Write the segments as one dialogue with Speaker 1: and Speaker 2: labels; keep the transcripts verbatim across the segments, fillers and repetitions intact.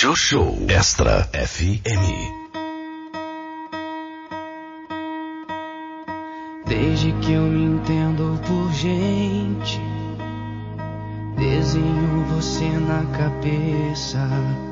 Speaker 1: Show Show Extra F M.
Speaker 2: Desde que eu me entendo por gente, desenho você na cabeça.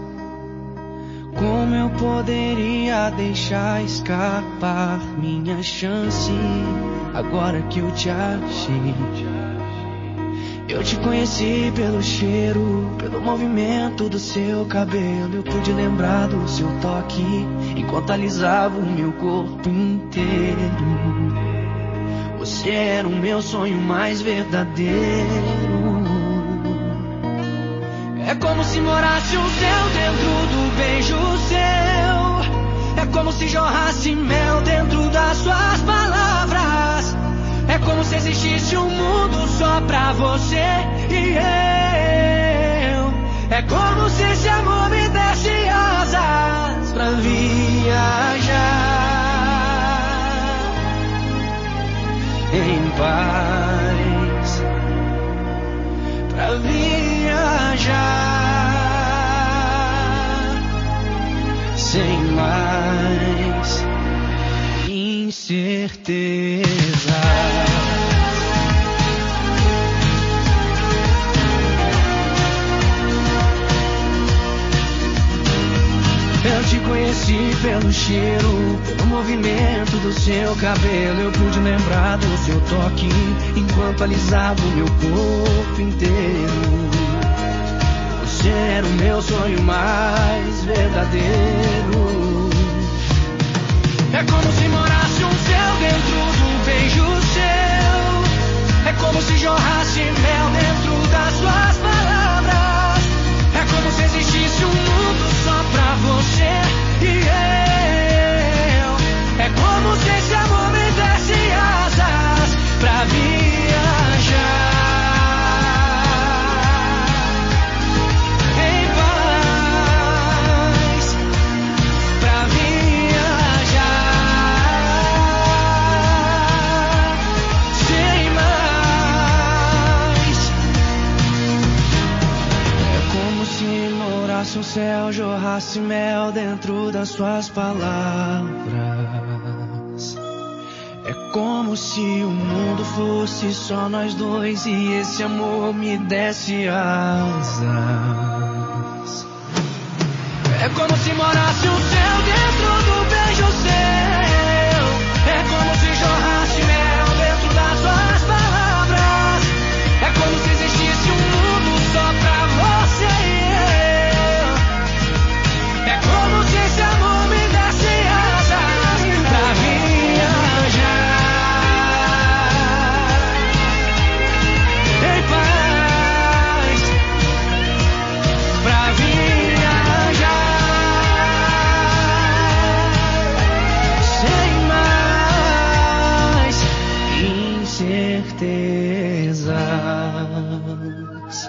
Speaker 2: Como eu poderia deixar escapar minha chance agora que eu te achei? Eu te conheci pelo cheiro, pelo movimento do seu cabelo. Eu pude lembrar do seu toque enquanto alisava o meu corpo inteiro. Você era o meu sonho mais verdadeiro. É como se morasse um céu dentro do beijo seu. É como se jorrasse mel dentro das suas palavras. É como se existisse um mundo só pra você e eu. É como se esse amor me desse asas pra viajar em paz, pra viajar sem mais incerteza. Eu te conheci pelo cheiro, pelo movimento do seu cabelo. Eu pude lembrar do seu toque enquanto alisava o meu corpo inteiro. Você era o meu sonho mais verdadeiro. É como se morasse um céu dentro do beijo seu. É como se jorrasse mel dentro das suas palavras. É como se existisse um mundo só pra você e eu. É como se esse amor me desse asas pra viajar em paz, pra viajar sem mais. É como se morasse um céu, jorrasse mel dentro das suas palavras. É como se o mundo fosse só nós dois e esse amor me desse asas. É como se morasse um céu dentro do beijo seu. É como se jorrasse mel dentro das suas palavras. É como se existisse um mundo só pra você e eu. É como se esse amor me desse asas pra viajar em paz, pra viajar sem mais incertezas.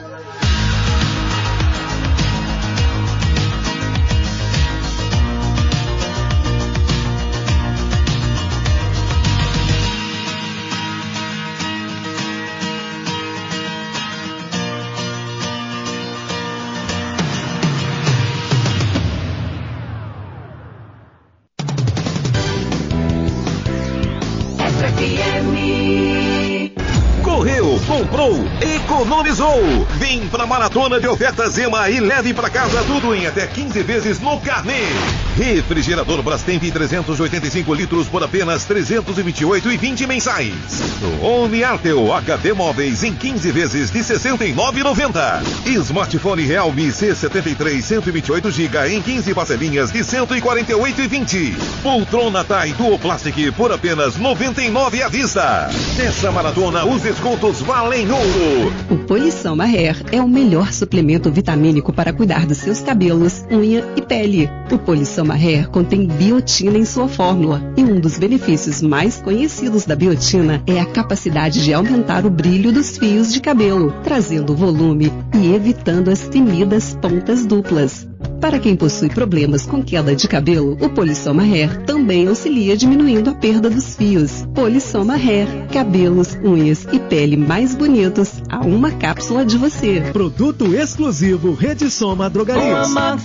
Speaker 3: Correu, comprou, economizou. Vem pra Maratona de Ofertas Zema e leve pra casa tudo em até quinze vezes no carnê. Refrigerador Brastemp trezentos e oitenta e cinco litros por apenas trezentos e vinte e oito reais e vinte centavos mensais. Home Artel H D Móveis em quinze vezes de sessenta e nove reais e noventa centavos. Smartphone Realme C setenta e três cento e vinte e oito gigabytes em quinze parcelinhas de cento e quarenta e oito reais e vinte centavos. Poltrona Tai Duo Plastic por apenas noventa e nove reais à vista. Nessa maratona os descontos valem ouro.
Speaker 4: O Polissoma Hair é o melhor suplemento vitamínico para cuidar dos seus cabelos, unha e pele. O Polissoma Hair contém biotina em sua fórmula e um dos benefícios mais conhecidos da biotina é a capacidade de aumentar o brilho dos fios de cabelo, trazendo volume e evitando as temidas pontas duplas. Para quem possui problemas com queda de cabelo, o Polissoma Hair também auxilia diminuindo a perda dos fios. Polissoma Hair, cabelos, unhas e pele mais bonitos a uma cápsula de você.
Speaker 5: Produto exclusivo Rede Soma Drogarias.
Speaker 2: Uma Max Bear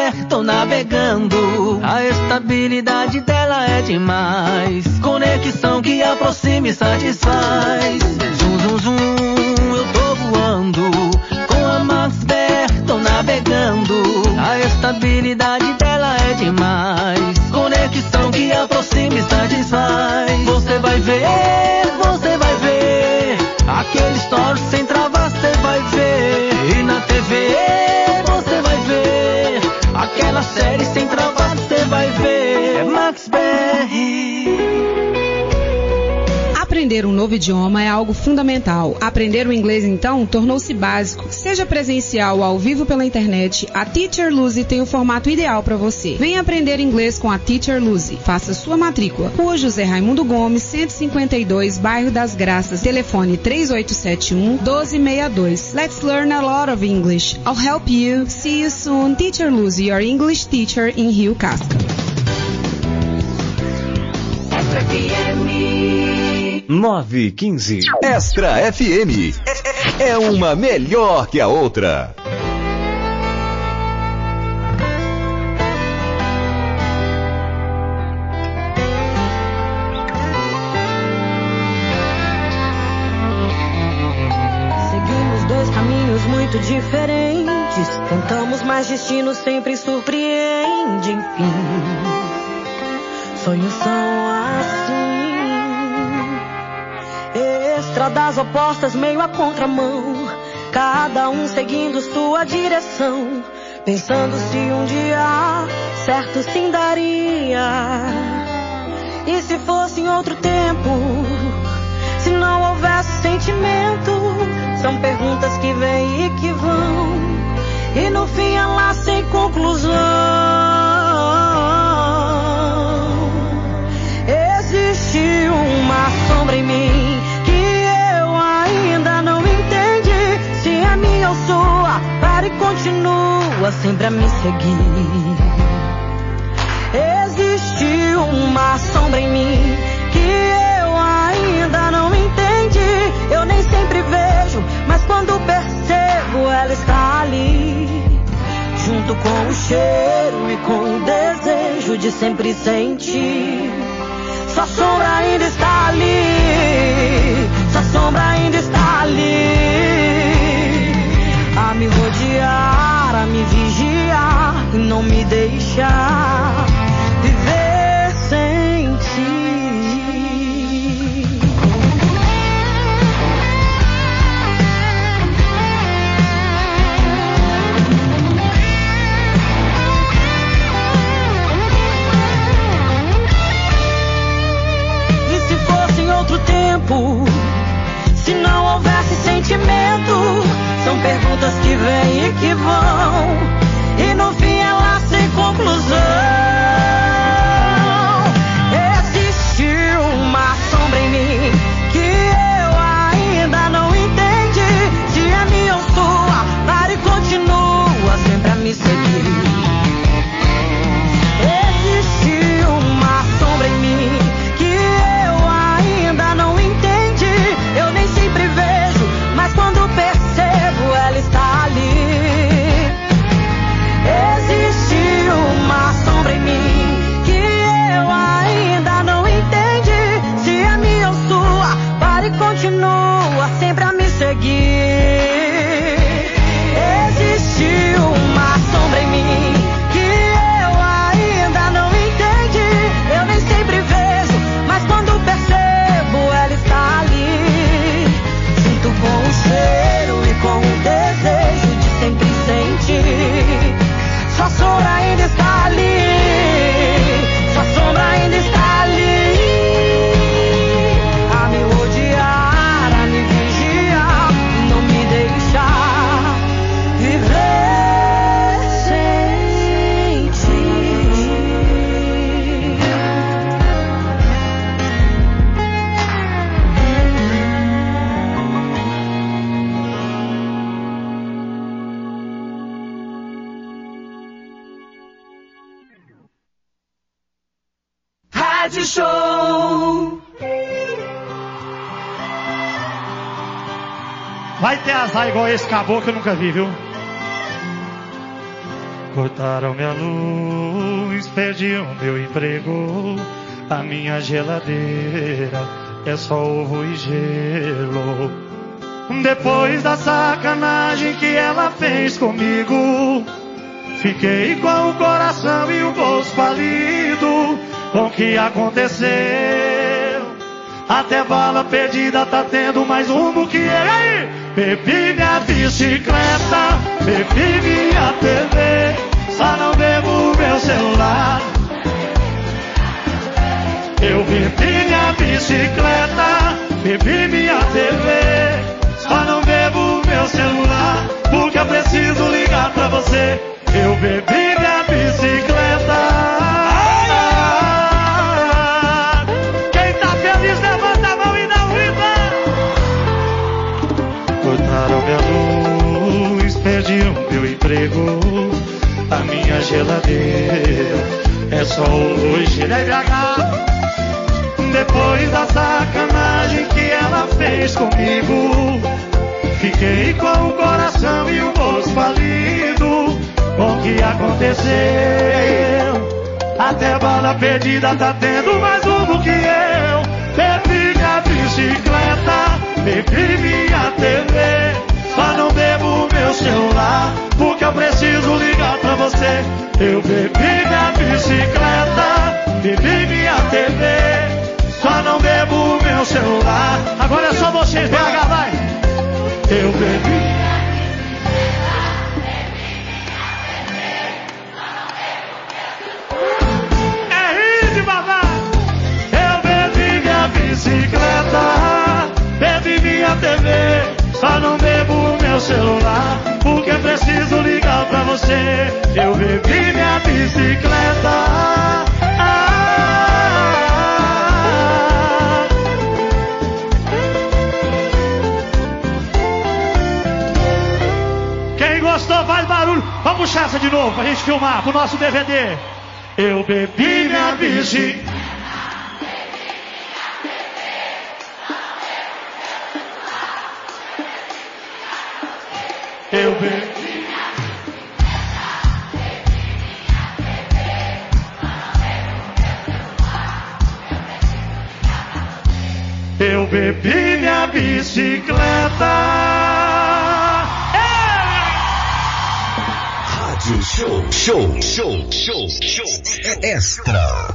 Speaker 2: Ber, tô navegando. A estabilidade dela é demais. Conexão que aproxima e satisfaz. Zum, zum, zum, eu tô voando. Com a Max Ber, tô navegando. A estabilidade dela é demais. Conexão que aproxima e satisfaz. Você vai ver, você vai ver. Aquele story sem travar, você vai ver. E na T V você vai ver. Aquela série sem travar, você vai ver. É Max Berry.
Speaker 4: Aprender um novo idioma é algo fundamental. Aprender o inglês, então, tornou-se básico. Seja presencial ou ao vivo pela internet, a Teacher Luzy tem o formato ideal para você. Venha aprender inglês com a Teacher Luzy. Faça sua matrícula. Rua José Raimundo Gomes, cento e cinquenta e dois, Bairro das Graças. Telefone três oito sete um, um dois seis dois. Let's learn a lot of English. I'll help you. See you soon. Teacher Luzy, your English teacher in Rio Casca.
Speaker 1: nove e quinze. Extra F M. É uma melhor que a outra.
Speaker 5: Seguimos dois caminhos muito diferentes. Tentamos, mas destino sempre surpreende. Enfim, sonhos são assim. Estradas opostas, meio a contramão. Cada um seguindo sua direção. Pensando se um dia certo sim daria. E se fosse em outro tempo? Se não houvesse sentimento? São perguntas que vêm e que vão. E no fim é lá sem conclusão. Existe uma sombra em mim que eu ainda não entendi. Se é minha ou sua, para e continua sempre a me seguir. Existe uma sombra em mim que eu ainda não entendi. Eu nem sempre vejo, mas quando percebo ela está ali, junto com o cheiro e com o desejo de sempre sentir. Sua sombra ainda está ali, sua sombra ainda está ali, a me rodear, a me vigiar e não me deixar viver sem ti. Se não houvesse sentimento, são perguntas que vêm e que vão, e no fim é lá sem conclusão. Existe uma sombra em mim que eu ainda não entendi. Se é minha ou sua, para e continua sempre a me seguir. Existe uma sombra em mim que eu ainda não entendi. Eu nem sempre vejo, mas quando percebo ela está ali. Existe uma sombra em mim que eu ainda não entendi. Se é minha ou sua, para e continua sempre a me seguir. Existe uma sombra em mim que eu ainda não entendi. Eu nem sempre vejo, mas quando percebo ela está ali, junto com o cheiro e com o desejo de sempre sentir. Sua sombra ainda está ali, sua sombra ainda está ali, a me rodear, a me vigiar, não me deixar viver sem ti.
Speaker 2: Rádio Show.
Speaker 6: Vai ter azar igual esse caboclo que eu nunca vi, viu? Cortaram minha luz, perdi o meu emprego. A minha geladeira é só ovo e gelo. Depois da sacanagem que ela fez comigo, fiquei com o coração e o bolso falido. Com o que aconteceu? Até bala perdida tá tendo mais rumo que ele. Aí, bebi minha bicicleta, bebi minha T V, só não bebo meu celular. Eu bebi minha bicicleta, bebi minha T V, só não bebo meu celular, porque eu preciso ligar pra você. Eu bebi minha bicicleta. Quem tá feliz levanta a mão e dá um grito. Cortaram minha luz, perdi o meu emprego. A minha geladeira é só hoje. Depois da sacanagem que ela fez comigo, fiquei com o coração e o bolso falido. Com o que aconteceu? Até bala perdida tá tendo mais rumo que eu. Bebi minha bicicleta, bebi minha T V, só não bebo meu celular, porque eu preciso ligar pra você. Eu bebi minha bicicleta, bebi minha T V, só não bebo meu celular. Agora é só vocês, B H, vai! Eu bebi. Bicicleta, bebi minha T V, só não bebo meu celular, porque preciso ligar pra você. Eu bebi minha bicicleta. Ah, quem gostou faz barulho. Vamos puxar essa de novo pra gente filmar pro nosso D V D. Eu bebi minha bicicleta. Eu bebi. Eu bebi minha bicicleta.
Speaker 1: Rádio Show, show, show, show, show, extra.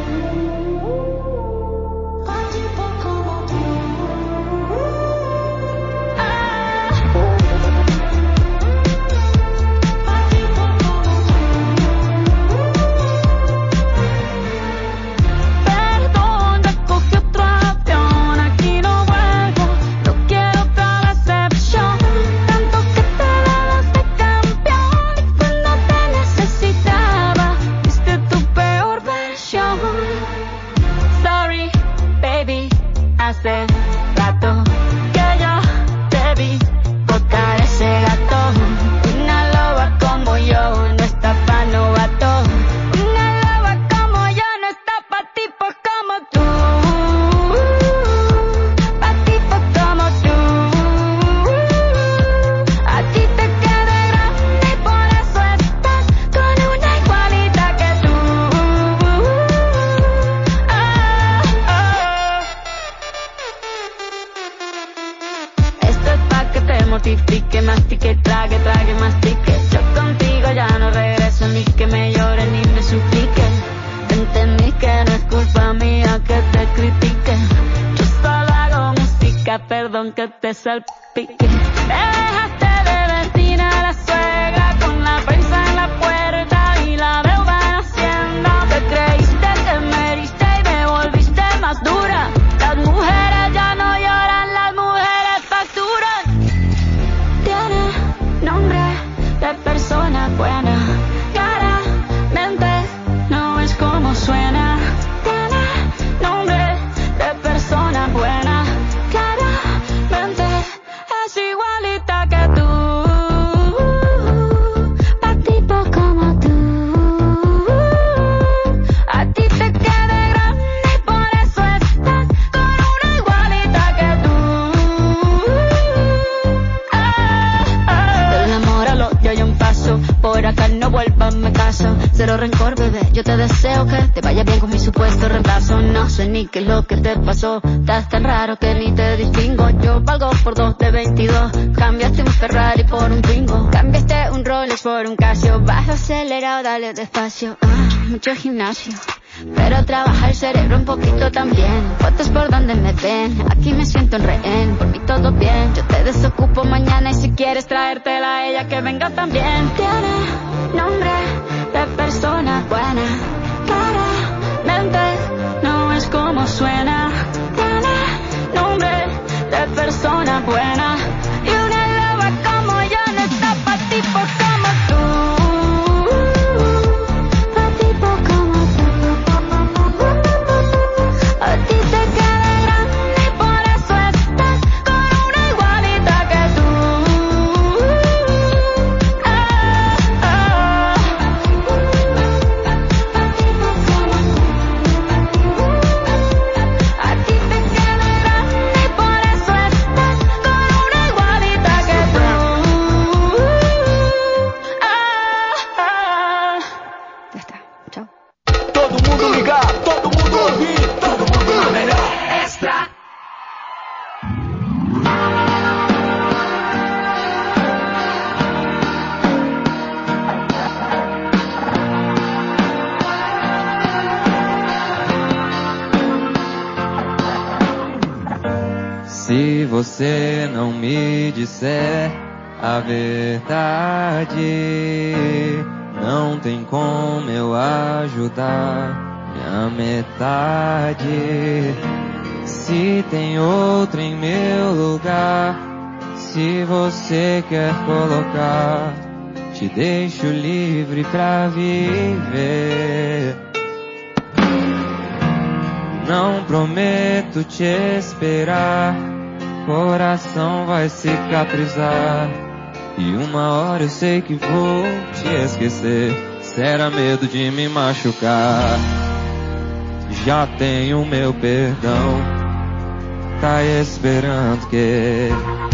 Speaker 7: Perdón que te salpique. Me dejaste de vecina la suegra, con la prensa en la puerta y la deuda en Hacienda. Te creíste que me heriste y me volviste más dura. Las mujeres ya no lloran, las mujeres facturan. Tiene nombre de persona buena, claramente no es como suena. Tiene nombre de persona buena, es igualita que pasó? Estás tan raro que ni te distingo. Yo valgo por dos de veintidós. Cambiaste un Ferrari por un Twingo. Cambiaste un Rolex por un Casio. Baja acelerado, dale despacio. Ah, mucho gimnasio, pero trabaja el cerebro un poquito también. Fotos por donde me ven, aquí me siento en rehén. Por mí todo bien, yo te desocupo mañana. Y si quieres traértela a ella, que venga también. Tiene nombre de persona buena, claramente no es como suena. Tiene nombre de persona buena, y una loba como yo no está pa' tipo como tú.
Speaker 8: Se você não me disser a verdade, não tem como eu ajudar minha metade. Se tem outra em meu lugar, se você quer colocar, te deixo livre pra viver. Não prometo te esperar, coração vai cicatrizar, e uma hora eu sei que vou te esquecer. Será medo de me machucar, já tenho meu perdão, tá esperando que...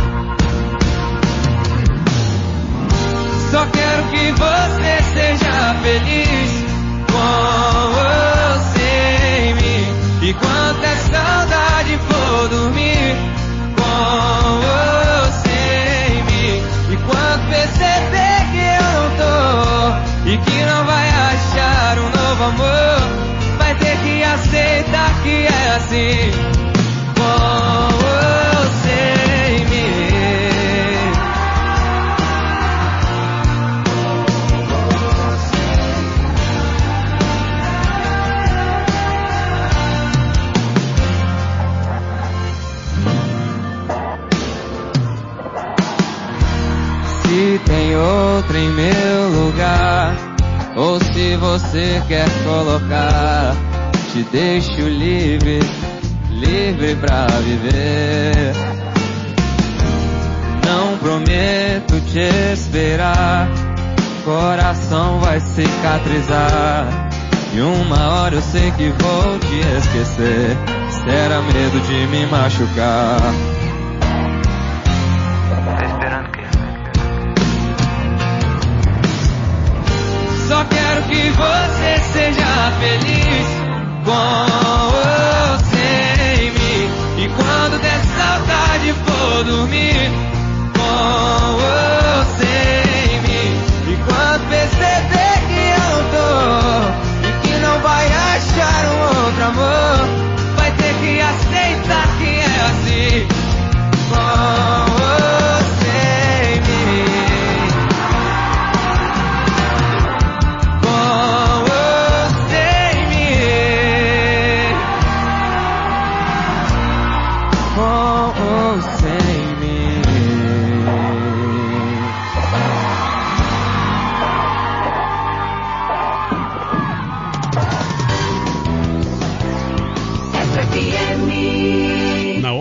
Speaker 8: Só quero que você seja feliz com você em mim. E quando a saudade for dormir com você em mim, e quando perceber que eu não tô e que não vai achar um novo amor, vai ter que aceitar que é assim com você em mim. Se tem outra em meu lugar, ou se você quer colocar, te deixo livre, livre pra viver. Não prometo te esperar, coração vai cicatrizar, e uma hora eu sei que vou te esquecer. Será medo de me machucar. Só quero que você seja feliz com você em mim. E quando der saudade for dormir com você em mim. E quando perceber que eu não tô e que não vai achar um outro amor, vai ter que aceitar que é assim com você em mim.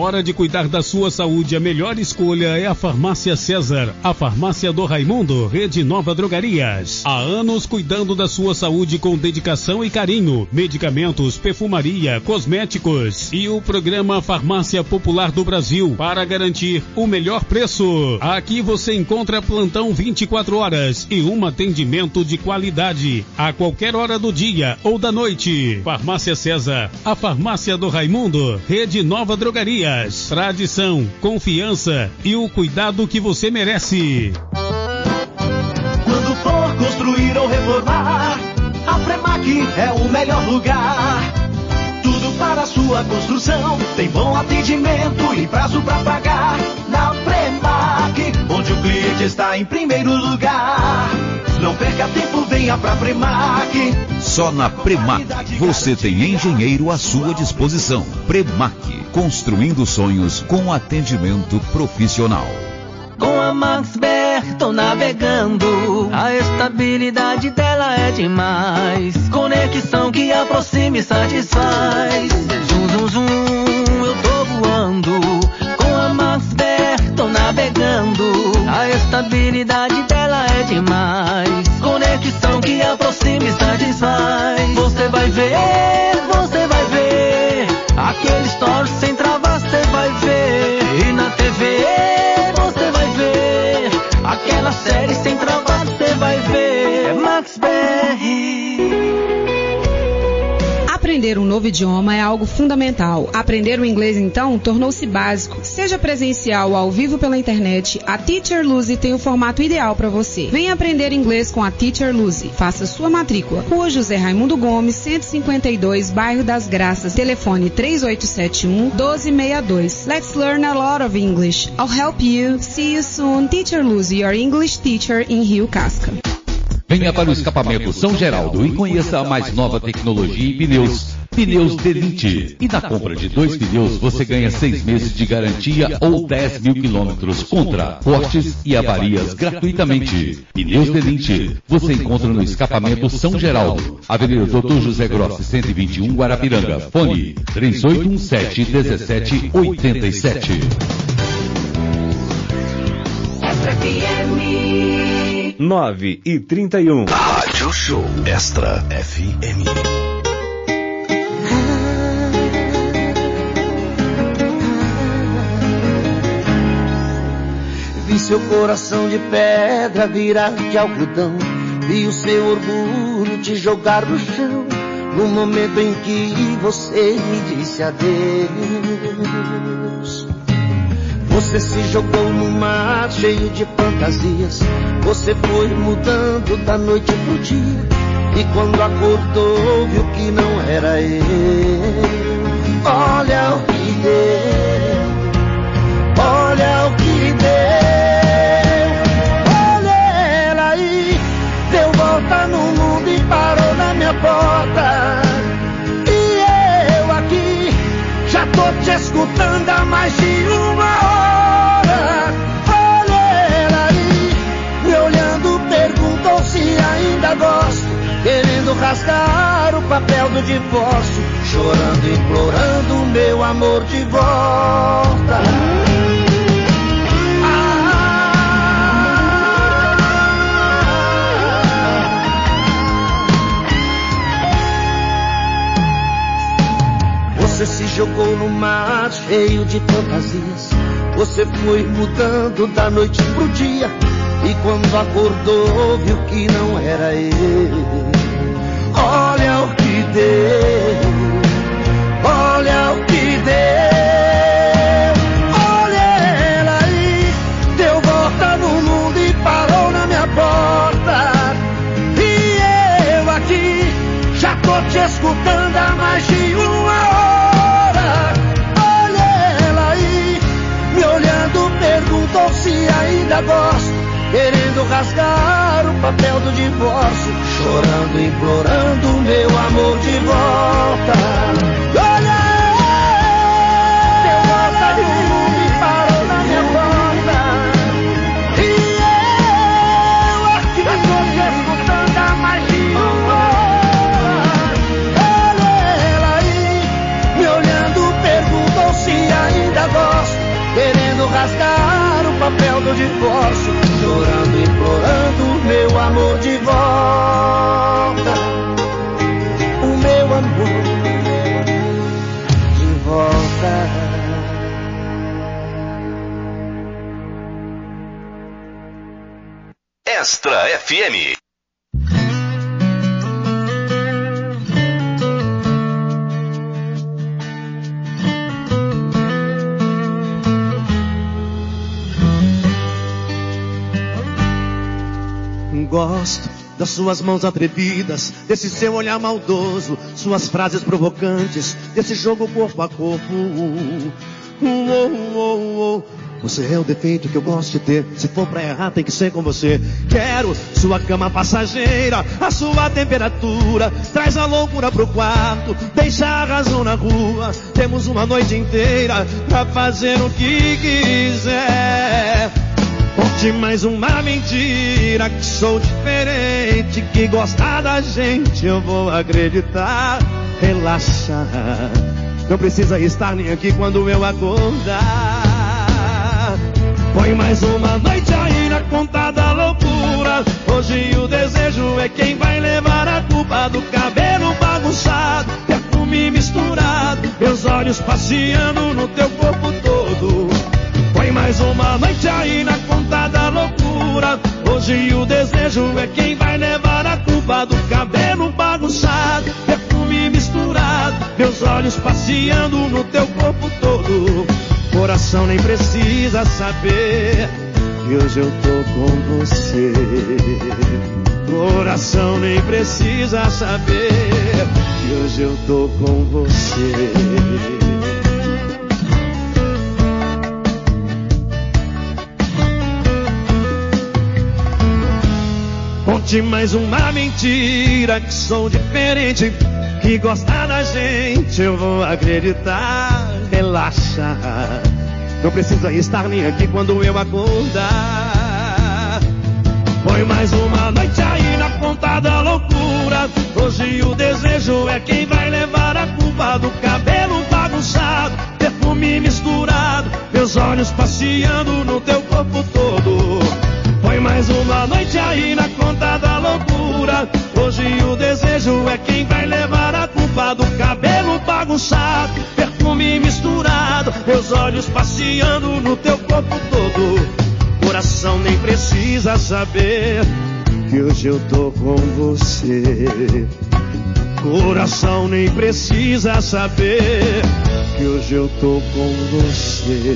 Speaker 9: hora de cuidar da sua saúde, a melhor escolha é a Farmácia César, a farmácia do Raimundo, Rede Nova Drogarias. Há anos cuidando da sua saúde com dedicação e carinho. Medicamentos, perfumaria, cosméticos e o programa Farmácia Popular do Brasil para garantir o melhor preço. Aqui você encontra plantão vinte e quatro horas e um atendimento de qualidade a qualquer hora do dia ou da noite. Farmácia César, a farmácia do Raimundo, Rede Nova Drogarias. Tradição, confiança e o cuidado que você merece.
Speaker 6: Quando for construir ou reformar, a Premac é o melhor lugar. Tudo para a sua construção, tem bom atendimento e prazo para pagar. Na Premac, onde o cliente está em primeiro lugar. Não perca tempo, venha pra Premac.
Speaker 1: Só na Premac você tem engenheiro à sua disposição. Premac, construindo sonhos com atendimento profissional.
Speaker 8: Com a Max B R tô navegando, a estabilidade dela é demais. Conexão que aproxima e satisfaz. Zum, zum, zum, eu tô voando. Com a Max B R tô navegando, a estabilidade dela é demais. Conexão que aproxima e satisfaz. Você vai ver, você vai ver aquele story sem travar, você vai ver. E na T V aquela série sem travar, você vai ver. É Max B R.
Speaker 4: Aprender um novo idioma é algo fundamental. Aprender o inglês, então, tornou-se básico. Seja presencial ou ao vivo pela internet, a Teacher Luzy tem o formato ideal para você. Venha aprender inglês com a Teacher Luzy. Faça sua matrícula. Rua José Raimundo Gomes, cento e cinquenta e dois, Bairro das Graças. Telefone três oito sete um, um dois seis dois. Let's learn a lot of English. I'll help you. See you soon. Teacher Luzy, your English teacher in Rio Casca.
Speaker 10: Venha para o escapamento São Geraldo e conheça a mais nova tecnologia em pneus. Pneus Delinte. E na compra de dois pneus você ganha seis meses de garantia ou dez mil quilômetros contra cortes e avarias gratuitamente. Pneus Delinte. Você encontra no escapamento São Geraldo, Avenida doutor José Grossi, cento e vinte e um, Guarapiranga. Fone três oito um sete, um sete oito sete.
Speaker 1: nove e trinta e um. Rádio Show Extra F M.
Speaker 11: Vi seu coração de pedra virar de algodão, vi o seu orgulho te jogar no chão, no momento em que você me disse adeus. Você se jogou no mar cheio de fantasias, você foi mudando da noite pro dia, e quando acordou viu que não era eu. Olha o que deu, olha o que deu. Olha ela aí, deu volta no mundo e parou na minha porta. E eu aqui, já tô te escutando há mais de uma hora. Perguntou se ainda gosto, querendo rasgar o papel do divórcio, chorando, implorando meu amor de volta. Você se jogou no mar cheio de fantasias, você foi mudando da noite pro dia, e quando acordou viu que não era ele. Olha o que deu, olha o que deu. Olha ela aí, deu volta no mundo e parou na minha porta. E eu aqui, já tô te escutando há mais de uma hora. Olha ela aí, me olhando, perguntou se ainda gosto, querendo rasgar o papel do divórcio, chorando, implorando meu amor de volta.
Speaker 3: F M.
Speaker 11: Gosto das suas mãos atrevidas, desse seu olhar maldoso, suas frases provocantes, desse jogo corpo a corpo. Uh, uh, uh, uh. Você é o defeito que eu gosto de ter. Se for pra errar, tem que ser com você. Quero sua cama passageira, a sua temperatura. Traz a loucura pro quarto, deixa a razão na rua. Temos uma noite inteira pra fazer o que quiser. Conte mais uma mentira, que sou diferente, que gostar da gente eu vou acreditar. Relaxa, não precisa estar nem aqui quando eu acordar. Põe mais uma noite aí na conta da loucura. Hoje o desejo é quem vai levar a culpa do cabelo bagunçado, perfume misturado, meus olhos passeando no teu corpo todo. Põe mais uma noite aí na conta da loucura. Hoje o desejo é quem vai levar a culpa do cabelo bagunçado, perfume misturado, meus olhos passeando no teu corpo todo. Coração nem precisa saber que hoje eu tô com você. Coração nem precisa saber que hoje eu tô com você. Conte mais uma mentira, que sou diferente, que gosta da gente eu vou acreditar. Relaxa, não precisa estar nem aqui quando eu acordar. Põe mais uma noite aí na conta da loucura. Hoje o desejo é quem vai levar a culpa do cabelo bagunçado, perfume misturado, meus olhos passeando no teu corpo todo. Põe mais uma noite aí na conta da loucura. Hoje o desejo é quem vai levar a culpa do cabelo bagunçado, perfume misturado, meus olhos passeando no teu corpo todo. Coração nem precisa saber que hoje eu tô com você. Coração nem precisa saber que hoje eu tô com você.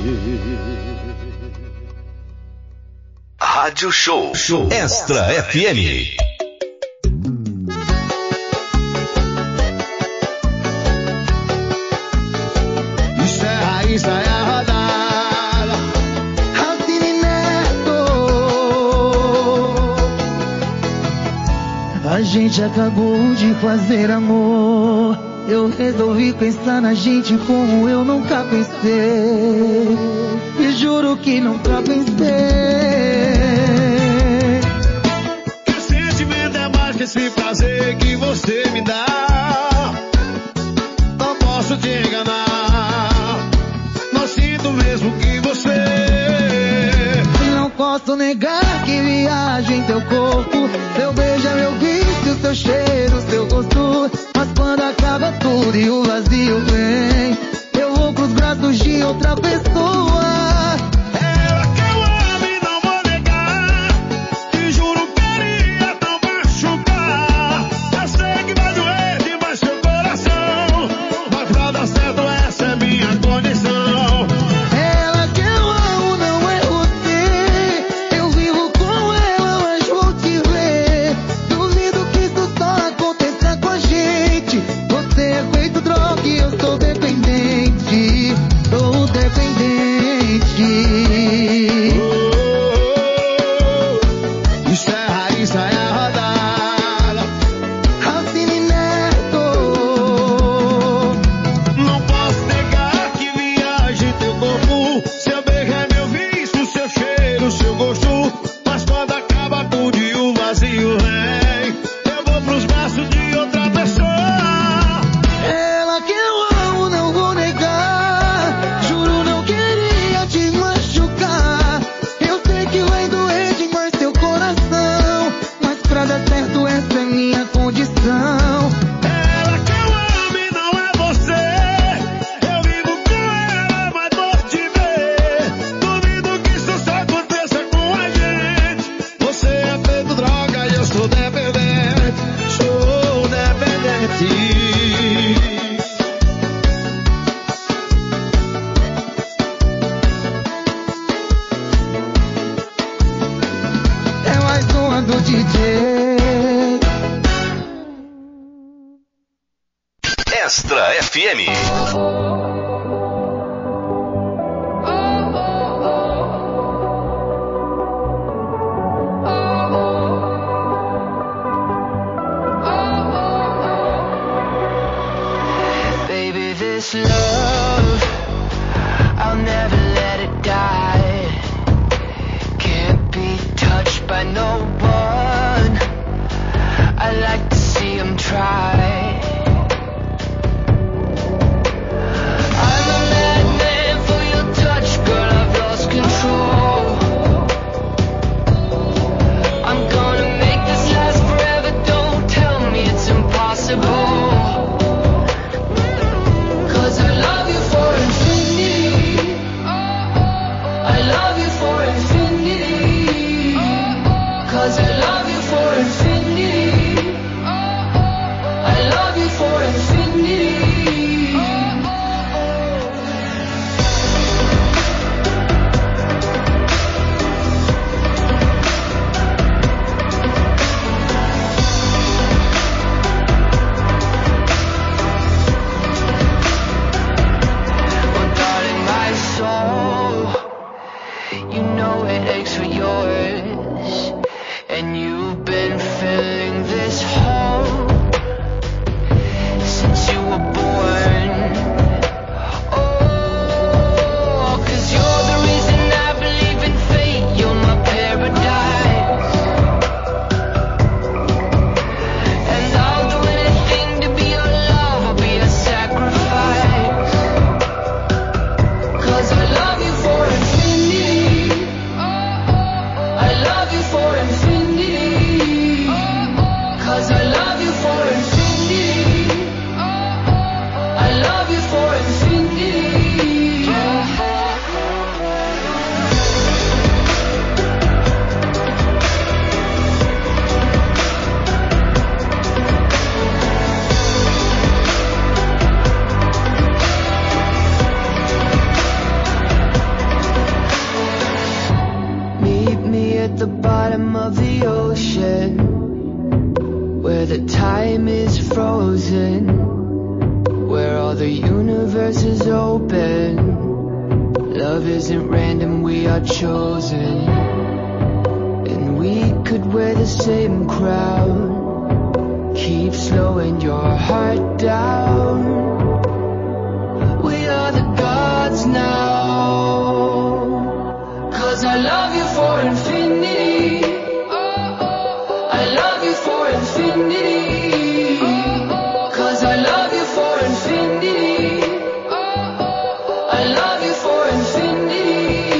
Speaker 3: Rádio Show, Show Extra F M.
Speaker 11: Isso é raiz, é a rodada. Altini Neto.
Speaker 12: A gente acabou de fazer amor. Eu resolvi pensar na gente como eu nunca pensei. E juro que nunca pensei.
Speaker 6: Esse prazer que você me dá, não posso te enganar. Não sinto mesmo que você.
Speaker 12: Não posso negar que viajo em teu corpo. Seu beijo é meu vício, seu cheiro, seu gosto. Mas quando acaba tudo e o vazio vem, eu vou pros braços de outra pessoa. Feito droga.
Speaker 3: F M.
Speaker 2: Baby, this love, I'll never let it die. Can't be touched by no one. I like to see him try. I'm a madman for your touch, girl, I've lost control. I'm gonna make this last forever, don't tell me it's impossible. Cause I love you for infinity. I love you for infinity. Cause I love you for infinity. I love you for infinity. Oh, darling, my soul, you know it aches for yours, and you've been filling this hole since you were born. Oh, cause you're the reason I believe in fate, you're my paradise. And I'll do anything to be your love, I'll be a sacrifice. Cause I love you for infinity. I love you for infinity. Cause I love you for infinity. I love you for infinity. Meet me at the bottom of the ocean, where the time is frozen, where all the universe is open. Love isn't random, we are chosen. And we could wear the same crown, keep slowing your heart down. We are the gods now. Cause I love you for infinity. I love you for infinity. Cause I love you for infinity. I love you for infinity.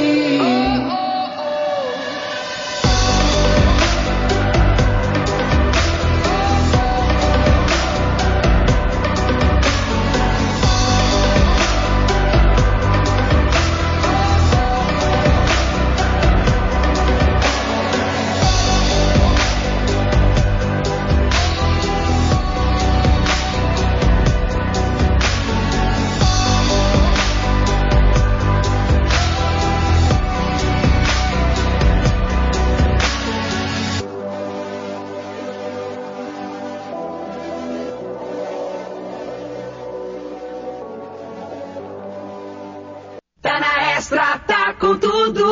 Speaker 2: Tá na Extra, tá com tudo.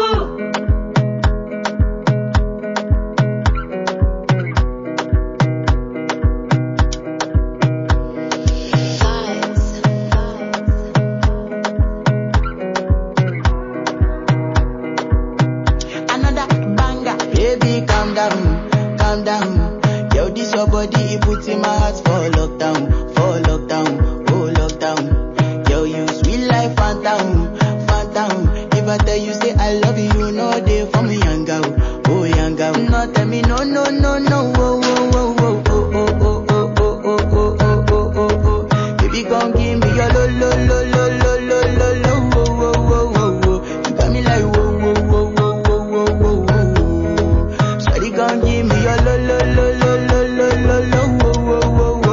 Speaker 13: Another banger. Baby, calm down, calm down. Yo, this your body, it puts in my heart for lockdown, for lockdown, oh lockdown. Yo, you sweet life, phantom, phantom. If I tell you say I love you, you know they for me, young girl, oh young girl. No, tell me no, no, no, no, oh, oh, oh, oh, oh, oh, oh, oh, oh, oh, oh, oh, oh, oh, oh. Baby, come give me your lo, lo, lo, lo, lo, lo, lo, lo, oh, oh, oh, oh, oh. You got me like whoa, whoa, whoa, whoa, whoa, whoa, whoa, whoa. Shawty, come give me your lo, lo, lo, lo, lo, lo, lo, lo, oh, oh, oh, oh.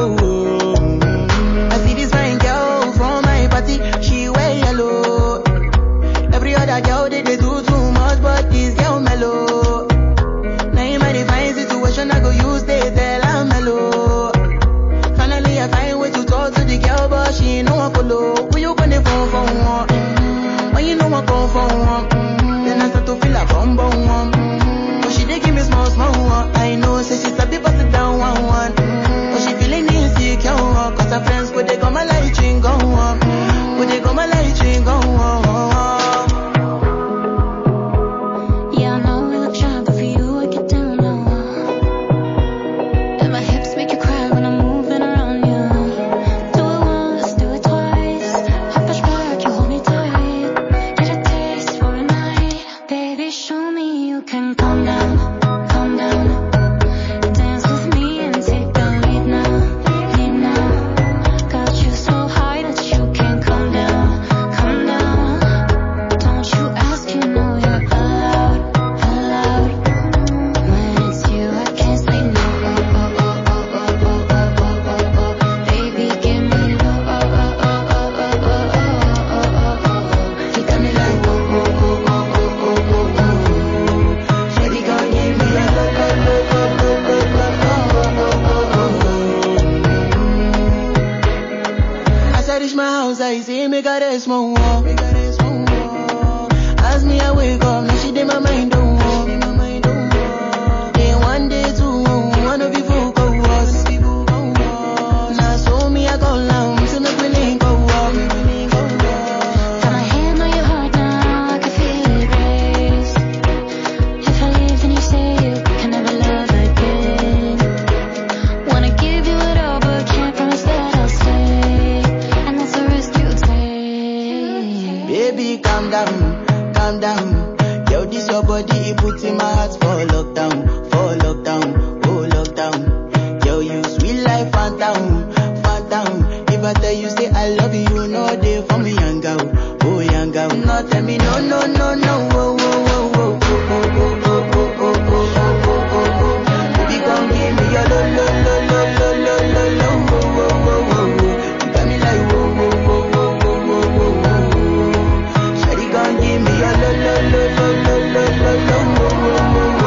Speaker 13: rest more, make her rest more. As me I wake up, now she did my mind don't walk. Then one day two, one of you folk go was. Now so me I go long, so make we link go walk.
Speaker 14: Got my hand on your heart now, I can feel it race. If I leave then you say you can never love again. Wanna give you it all but can't promise that I'll stay. And that's the risk you take.
Speaker 13: Baby calm down, calm down. Yo, this your body, it puts in my heart for lockdown, for lockdown, oh lockdown. Yo, you sweet life, phantom, phantom. If I tell you say I love you, you know they for me young girl, oh young girl. No tell me no, no, no, no, oh, oh, oh, oh, oh, oh, oh, oh, oh, oh, oh, oh, oh, oh. Baby, come give me your lo, lo, lo, lo, lo, lo, lo, lo, oh, oh, oh, oh, oh. You got me like whoa, whoa, whoa, whoa, whoa, whoa, whoa, whoa. Shawty, come give me your lo, lo, lo, lo, lo, lo, lo, lo, oh, oh, oh, oh, oh.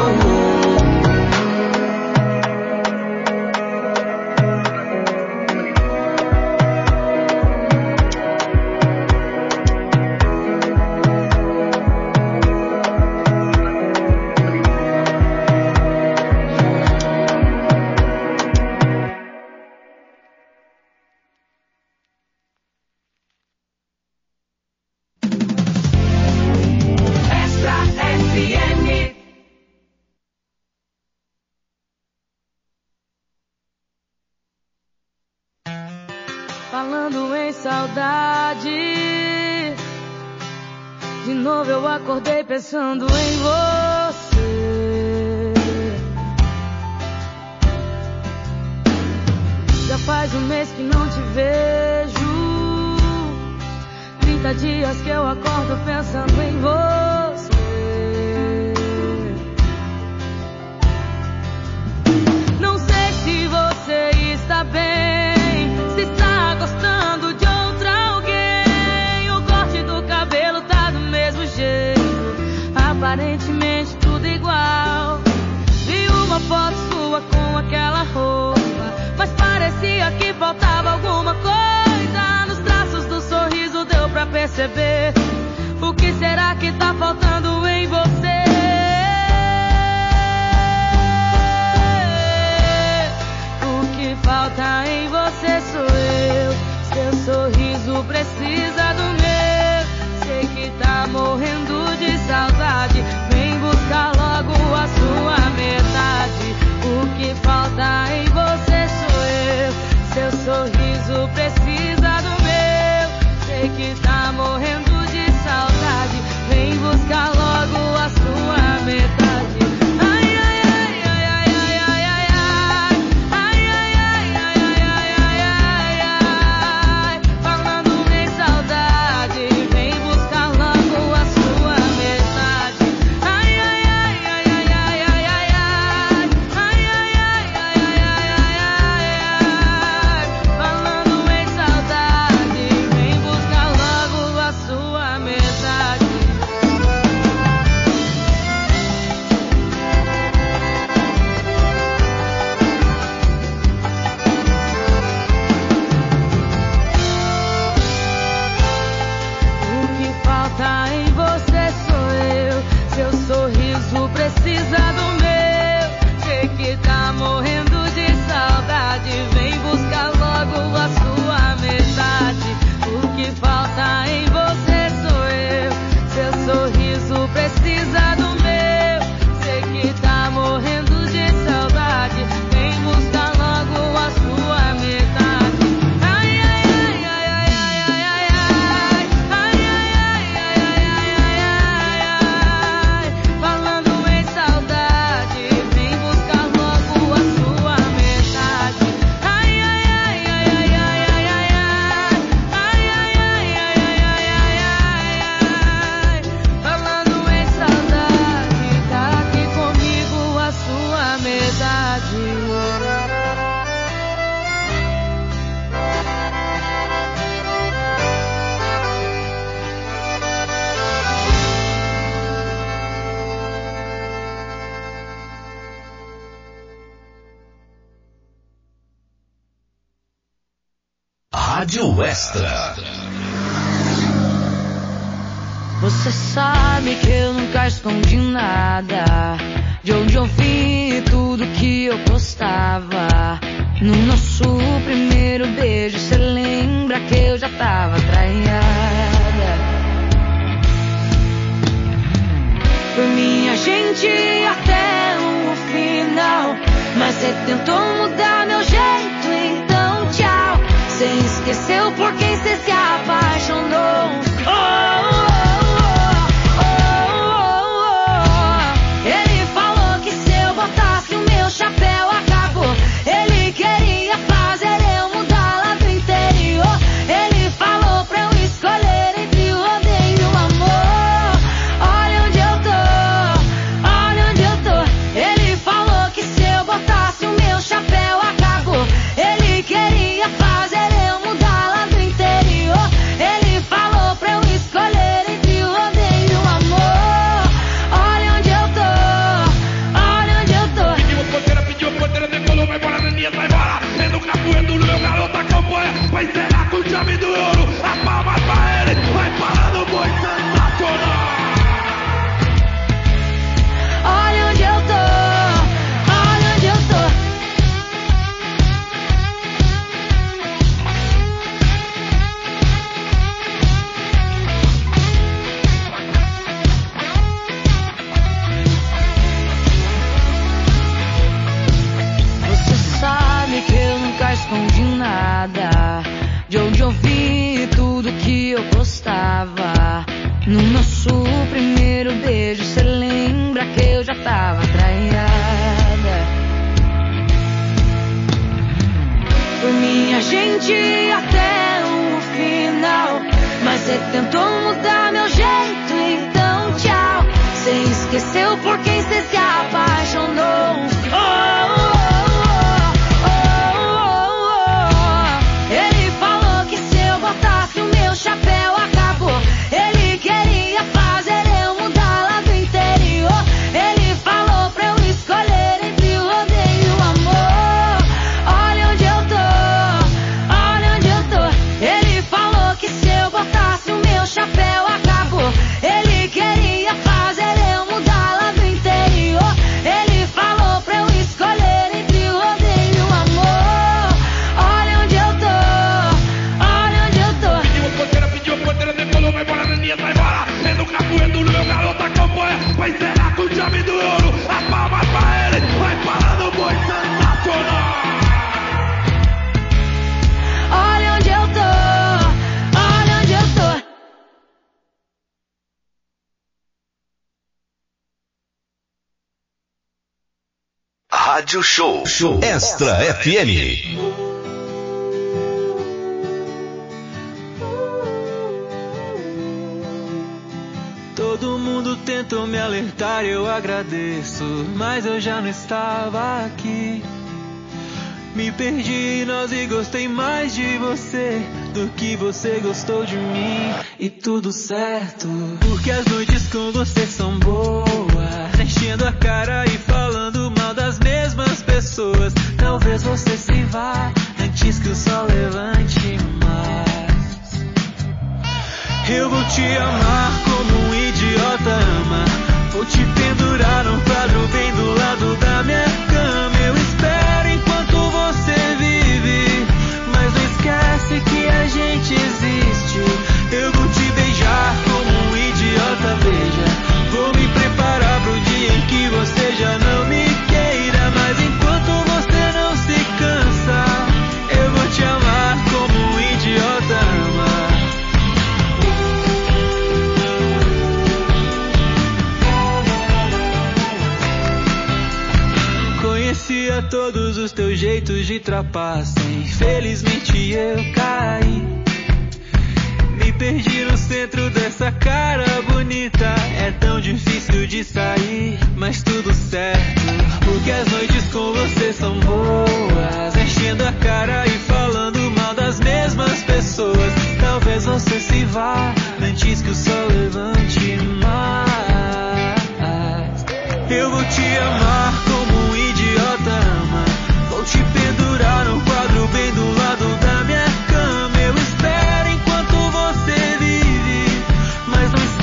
Speaker 2: Extra F M.
Speaker 5: Falando em saudade, de novo eu acordei pensando em você. Já faz um mês que não te vejo, trinta dias que eu acordo pensando em você. Não sei se você está bem, se está gostando de outra alguém. O corte do cabelo tá do mesmo jeito, aparentemente tudo igual. Vi uma foto sua com aquela roupa, mas parecia que faltava alguma coisa. Nos traços do sorriso deu pra perceber. O que será que tá faltando em você? O que falta em você sou eu. Seu sorriso precisa do meu. Sei que tá morrendo de saudade. Vem buscar logo a sua metade. O que falta em você sou eu. Seu sorriso precisa do meu. Sei que tá morrendo de saudade. Vem buscar logo a sua metade. Ai, ai, ai, ai, ai, ai, ai, ai, ai, ai, ai, ai, ai, ai, ai, ai. Falando em saudade, vem buscar logo a sua metade. Ai, ai, ai, ai, ai, ai, ai, ai, ai, ai, ai, ai, ai, ai, ai, ai. Falando em saudade, vem buscar logo a sua metade. O que falta em você sou eu. Seu sorriso precisa do meu. Sei que tá morrendo de saudade. Vem buscar logo a sua metade. O que falta em você sou eu. Seu sorriso precisa do meu. Sei que tá morrendo de saudade. Vem buscar logo a sua metade. Ai, ai, ai, ai, ai, ai, ai, ai, ai, ai, ai, ai, ai, ai, ai, ai. Falando em saudade, vem buscar logo a sua metade. Ai, ai, ai, ai, ai, ai, ai, ai, ai, ai, ai, ai, ai, ai, ai, ai. Falando em saudade, tá aqui comigo a sua metade.
Speaker 1: Rádio Extra.
Speaker 7: Você sabe que eu nunca escondi nada, de onde eu vi tudo que eu postava. No nosso primeiro beijo, cê lembra que eu já tava traiada. Por mim a gente ia até o final, mas cê tentou mudar meu jeito, então tchau. Cê esqueceu por quem cê se apaixonou. Oh, oh, oh, oh, oh. Ele falou que se eu botasse o meu chapéu acabou. Ele queria fazer eu mudar lá do interior. Ele falou pra eu escolher entre o rodeio e o amor. Olha onde eu tô, olha onde eu tô. Ele falou que se eu botasse o meu chapéu acabou. Ele queria fazer eu mudar lá do interior. Ele falou pra eu escolher entre o rodeio e o amor. Olha onde eu tô, olha onde eu tô.
Speaker 6: Pediu porteira, pediu porteira, decolou, vai embora, Neninha, vai embora. Sendo capoeiro do meu garoto acompanha, vai encerrar com chave do ouro. As palmas pra ele, vai parando o boi sensacional.
Speaker 7: Olha onde eu tô, olha onde eu tô. Você sabe que eu nunca escondi nada, de onde eu vi tudo que eu postava. No nosso primeiro beijo, cê lembra que eu já tava traiada. Por mim a gente ia até o final, mas cê tentou mudar meu jeito, então tchau. Cê esqueceu por quem cê se apaixonou. Oh, oh, oh, oh, oh. Ele falou que se eu botasse o meu chapéu acabou. Ele queria fazer eu mudar lá do interior. Ele falou pra eu escolher entre o rodeio e o amor. Olha onde eu tô, olha onde eu tô. Ele falou que se eu botasse o meu chapéu acabou. Ele queria fazer eu mudar lá do interior. Ele falou pra eu escolher entre o rodeio e o amor. Olha onde eu tô, olha onde eu tô.
Speaker 6: Pediu porteira, pediu porteira, decolou, vai embora, Neninha, vai embora. Sendo capoeiro do meu garoto acompanha, vai encerrar com chave do ouro. As palmas pra ele, vai parando o boi sensacional.
Speaker 7: Olha onde eu tô, olha onde eu tô.
Speaker 3: Rádio Show. Show. Extra F M.
Speaker 8: Todo mundo tentou me alertar, eu agradeço, mas eu já não estava aqui. Me perdi em nós e gostei mais de você do que você gostou de mim. E tudo certo, porque as noites com você são boas, enchendo a cara e falando mal das mesmas pessoas. Talvez você se vá antes que o sol levante mais. Eu vou te amar como um idiota ama. Vou te pendurar num quadro bem do lado da minha cama. Eu espero enquanto você vive, mas não esquece que a gente existe. Eu vou te beijar como um idiota, veja. Vou me preparar pro dia em que você já não me queira. Mas enquanto você não se cansa, eu vou te amar como um idiota ama. Conhecia todos os teus jeitos de trapaça, infelizmente eu caí. Me perdi no centro dessa cara bonita. É tão difícil de sair, mas tudo certo, porque as noites com você são boas, enchendo a cara e falando mal das mesmas pessoas. Talvez você se vá antes que o sol levante mais. Eu vou te amar como um idiota ama. Vou te pendurar num quadro bem do lado da minha cama. Eu espero enquanto você vive, mas não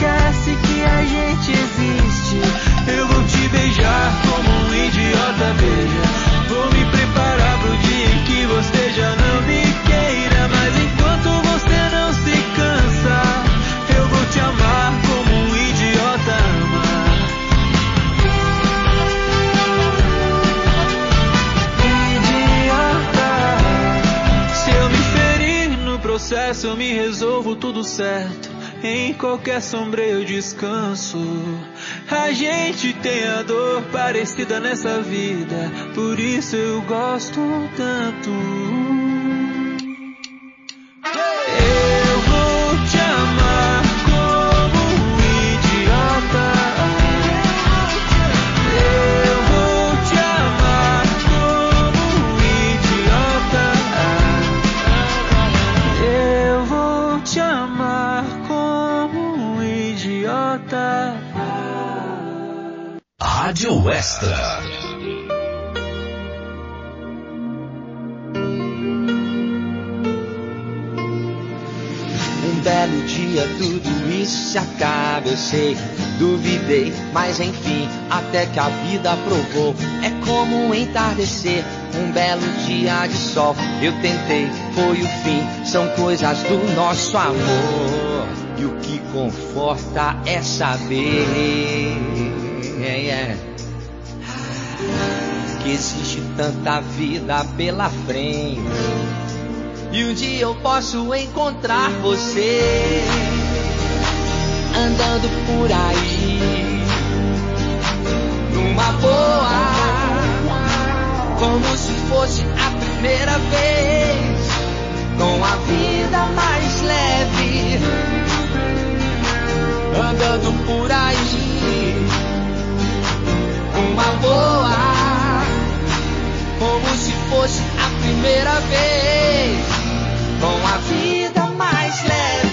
Speaker 15: certo, em qualquer sombra eu descanso. A gente tem a dor parecida nessa vida, por isso eu gosto tanto. Eu vou te amar como um idiota. Eu vou te amar como um idiota. Eu vou te amar como um idiota.
Speaker 1: Rádio Extra.
Speaker 11: Um belo dia tudo isso se acaba, eu sei, duvidei, mas enfim, até que a vida provou. É como um entardecer, um belo dia de sol. Eu tentei, foi o fim, são coisas do nosso amor. E o que conforta é saber yeah, yeah, que existe tanta vida pela frente. E um dia eu posso encontrar você andando por aí numa boa, como se fosse a primeira vez, com a vida mais leve, andando por aí numa boa, como se fosse a primeira vez, com a vida mais leve.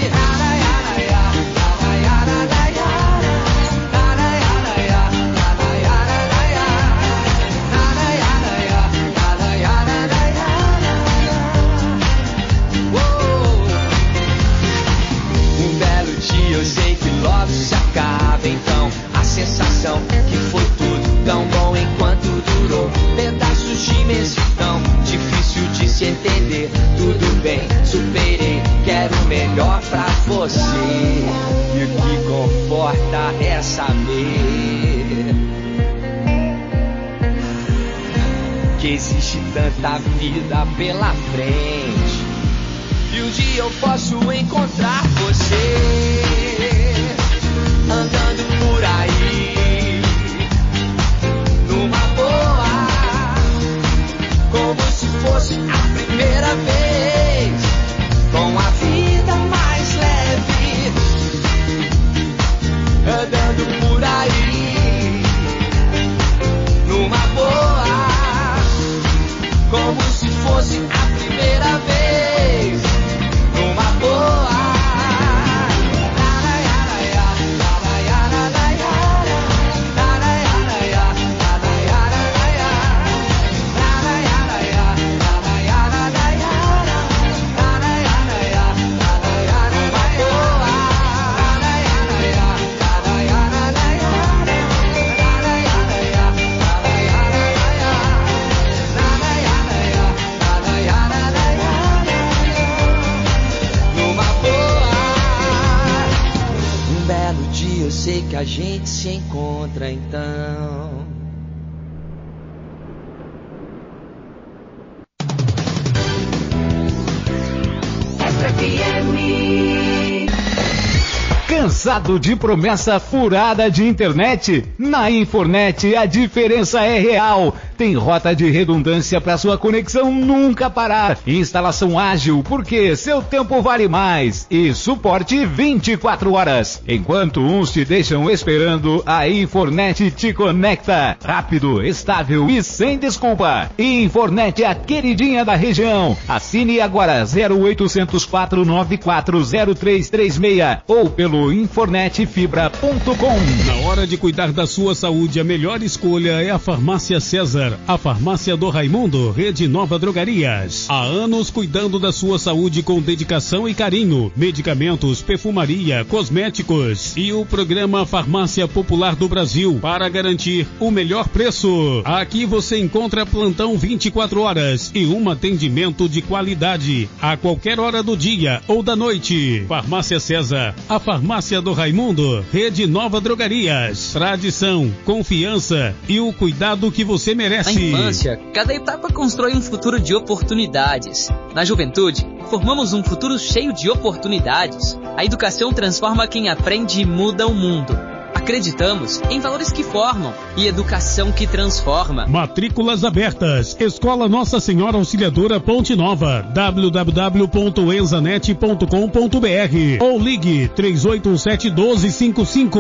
Speaker 11: Um belo dia eu sei que logo se acaba, então a sensação que foi tudo tão bom enquanto durou. Pedaços de imensidão, difícil de se entender. Tudo bem, superei, quero o melhor pra você. E o que conforta é saber que existe tanta vida pela frente. E um dia eu posso encontrar você andando por aí numa boa, como se fosse a primeira vez, com a vida mais leve, andando por aí numa boa, como se fosse a primeira vez, numa boa. Sei que a gente se encontra então.
Speaker 16: Cansado de promessa furada de internet? Na Infornet a diferença é real. Tem rota de redundância para sua conexão nunca parar. Instalação ágil, porque seu tempo vale mais. E suporte vinte e quatro horas. Enquanto uns te deixam esperando, a Infornet te conecta. Rápido, estável e sem desculpa. Infornet é a queridinha da região. Assine agora zero oitocentos, quatrocentos e noventa e quatro, zero três três seis ou pelo infornet fibra ponto com.
Speaker 9: Na hora de cuidar da sua saúde, a melhor escolha é a Farmácia César. A farmácia do Raimundo, Rede Nova Drogarias. Há anos cuidando da sua saúde com dedicação e carinho. Medicamentos, perfumaria, cosméticos e o programa Farmácia Popular do Brasil para garantir o melhor preço. Aqui você encontra plantão vinte e quatro horas e um atendimento de qualidade a qualquer hora do dia ou da noite. Farmácia César, a farmácia do Raimundo, Rede Nova Drogarias. Tradição, confiança e o cuidado que você merece.
Speaker 17: Na infância, cada etapa constrói um futuro de oportunidades. Na juventude, formamos um futuro cheio de oportunidades. A educação transforma quem aprende e muda o mundo. Acreditamos em valores que formam e educação que transforma.
Speaker 9: Matrículas abertas. Escola Nossa Senhora Auxiliadora Ponte Nova. w w w ponto enzanet ponto com ponto b r ou ligue três oito um sete um dois cinco cinco.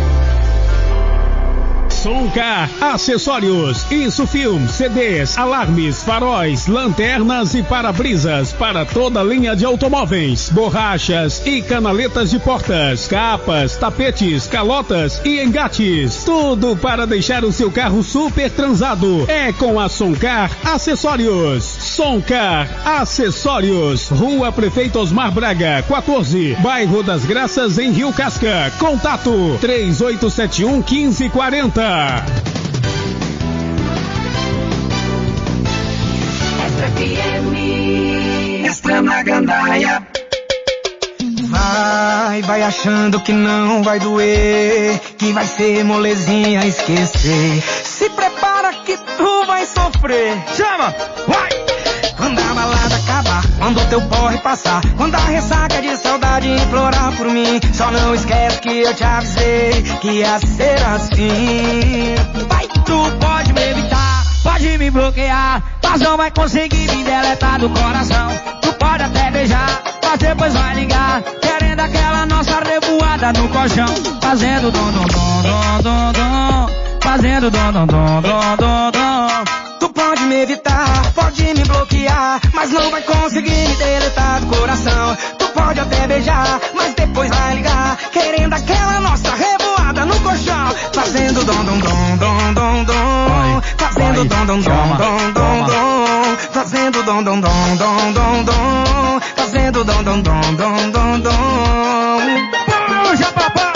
Speaker 9: Soncar Acessórios, Insufilm, C Ds, alarmes, faróis, lanternas e para-brisas para toda a linha de automóveis, borrachas e canaletas de portas, capas, tapetes, calotas e engates. Tudo para deixar o seu carro super transado. É com a Soncar Acessórios. Soncar Acessórios, Rua Prefeito Osmar Braga, quatorze, Bairro das Graças, em Rio Casca. Contato três oito sete um, um cinco quatro zero.
Speaker 2: Extra na gandaia. Vai, vai achando que não vai doer, que vai ser molezinha esquecer. Se prepara que tu vai sofrer. Chama, vai! Quando a balada acabar, quando o teu porre passar, quando a ressaca de saudade implorar por mim, só não esquece que eu te avisei que ia ser assim. Vai, tu pode me evitar, pode me bloquear, mas não vai conseguir me deletar do coração. Tu pode até beijar, mas depois vai ligar, querendo aquela nossa revoada no colchão, fazendo dom dom dom dom dom dom, fazendo dom dom dom dom dom dom. Tu pode me evitar, pode me bloquear, mas não vai conseguir me deletar do coração. Tu pode até beijar, mas depois vai ligar, querendo aquela nossa revoada no colchão, fazendo dom dom dom dom dom dom, fazendo dom dom dom dom dom dom, fazendo dom dom dom dom dom dom, fazendo dom dom dom dom dom dom. Puxa, papai!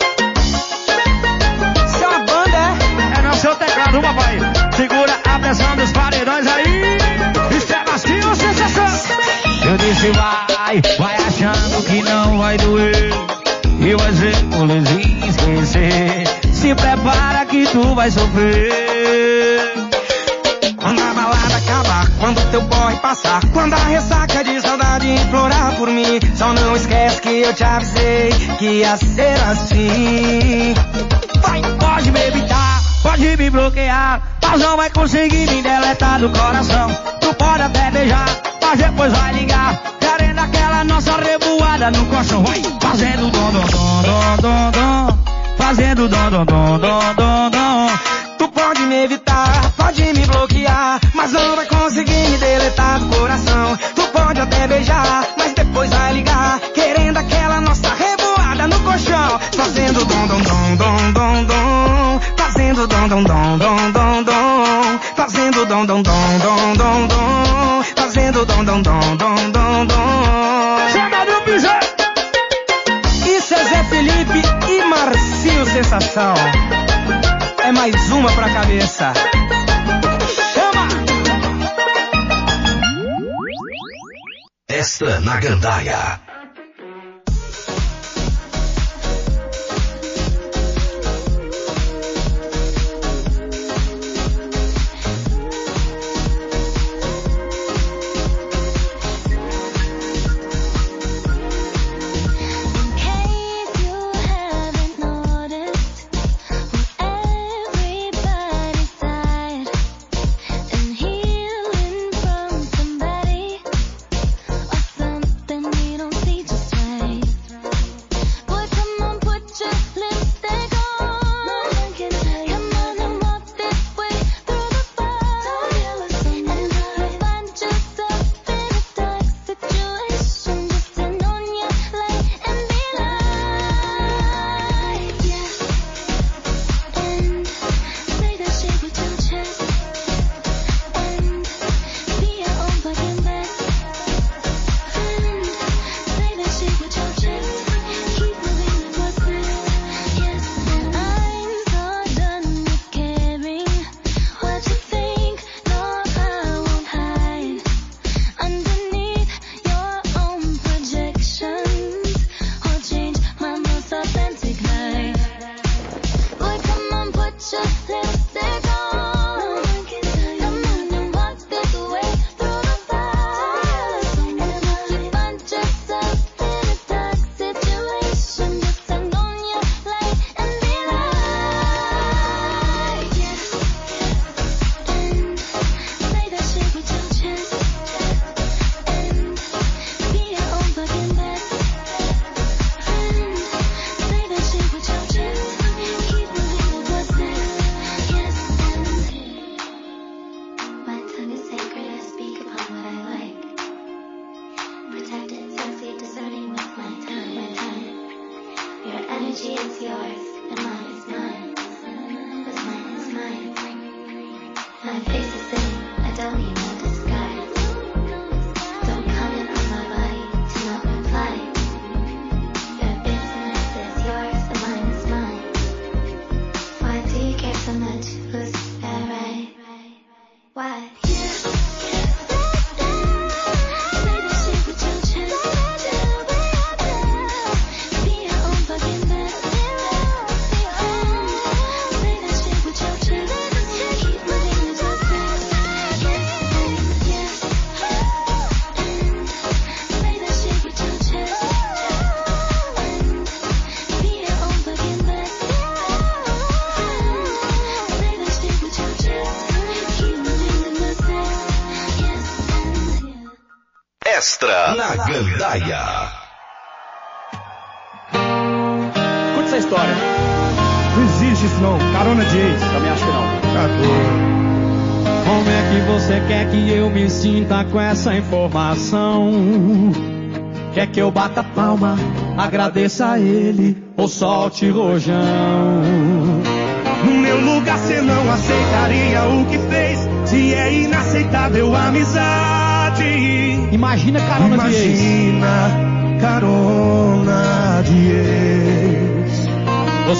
Speaker 2: Isso é uma banda, é? É no seu teclado, papai. Segura a pressão dos paredões aí. Sebastião, sensação. Eu disse vai, vai achando que não vai doer, e vai ser molezinha esquecer. Se prepara que tu vai sofrer. Quando a balada acabar, quando teu porre passar, quando a ressaca de saudade implorar por mim, só não esquece que eu te avisei que ia ser assim. Vai, pode me evitar, pode me bloquear, mas não vai conseguir me deletar do coração. Tu pode até beijar, mas depois vai ligar, querendo aquela nossa revoada no colchão. Vai, fazendo dom dom dom dom dom dom, fazendo dom dom dom dom dom dom. Tu pode me evitar, pode me bloquear, mas não vai conseguir me deletar do coração. Tu pode até beijar, mas depois vai ligar, querendo aquela nossa revoada no colchão, fazendo dom dom dom dom dom dom, fazendo dom dom dom dom dom dom, fazendo dom dom dom dom dom dom, fazendo dom dom dom dom dom dom. Chama do piseiro! Isso é Zé Felipe e Marcinho Sensação. É mais uma pra cabeça. Chama!
Speaker 3: Extra na gandaia.
Speaker 14: Something you don't energy is yours, and mine is mine. Cause mine is mine. My face is in, I don't need no disguise. Don't comment on my body to not reply. Your business is yours, and mine is mine. Why do you care so much? Who's that right? Why?
Speaker 3: Extra na Gandaia.
Speaker 18: Curte essa história. Não existe isso não. Carona de ex. Também acho que não. Tá doido.
Speaker 2: Como é que você quer que eu me sinta com essa informação? Quer que eu bata palma, agradeça a ele ou solte rojão?
Speaker 6: No meu lugar cê não aceitaria o que fez. Se é inaceitável a amizade.
Speaker 2: Imagina carona de ex.
Speaker 6: Imagina carona de ex.